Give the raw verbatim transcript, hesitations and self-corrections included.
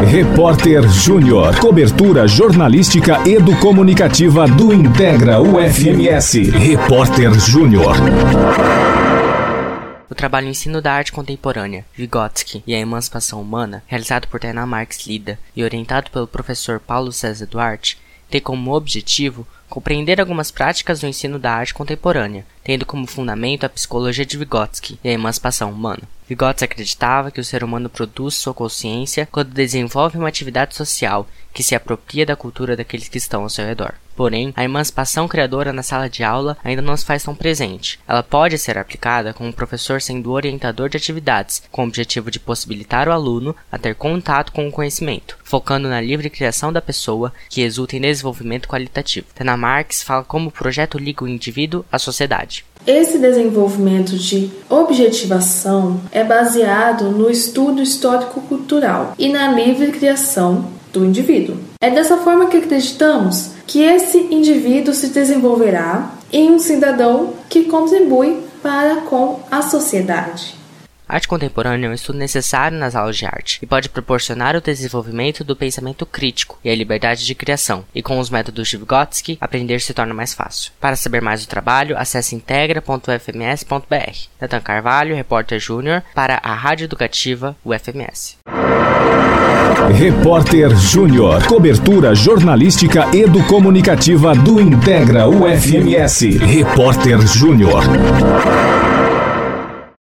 Repórter Júnior. Cobertura jornalística educomunicativa do Integra U F M S. Repórter Júnior. O trabalho Ensino da Arte Contemporânea, Vygotsky e a Emancipação Humana, realizado por Tainá Marques Lida e orientado pelo professor Paulo César Duarte, tem como objetivo compreender algumas práticas do ensino da arte contemporânea, tendo como fundamento a psicologia de Vygotsky e a emancipação humana. Vygotsky acreditava que o ser humano produz sua consciência quando desenvolve uma atividade social que se apropria da cultura daqueles que estão ao seu redor. Porém, a emancipação criadora na sala de aula ainda não se faz tão presente. Ela pode ser aplicada com o professor sendo o orientador de atividades, com o objetivo de possibilitar o aluno a ter contato com o conhecimento, focando na livre criação da pessoa que resulta em desenvolvimento qualitativo. Tainá Marques fala como o projeto liga o indivíduo à sociedade. Esse desenvolvimento de objetivação é baseado no estudo histórico-cultural e na livre criação do indivíduo. É dessa forma que acreditamos que esse indivíduo se desenvolverá em um cidadão que contribui para com a sociedade. A arte contemporânea é um estudo necessário nas aulas de arte e pode proporcionar o desenvolvimento do pensamento crítico e a liberdade de criação, e com os métodos de Vygotsky, aprender se torna mais fácil. Para saber mais do trabalho, acesse integra ponto u f m s ponto b r. Nathan Carvalho, repórter júnior, para a Rádio Educativa U F M S. Repórter Júnior. Cobertura jornalística educomunicativa do Integra U F M S. Repórter Júnior.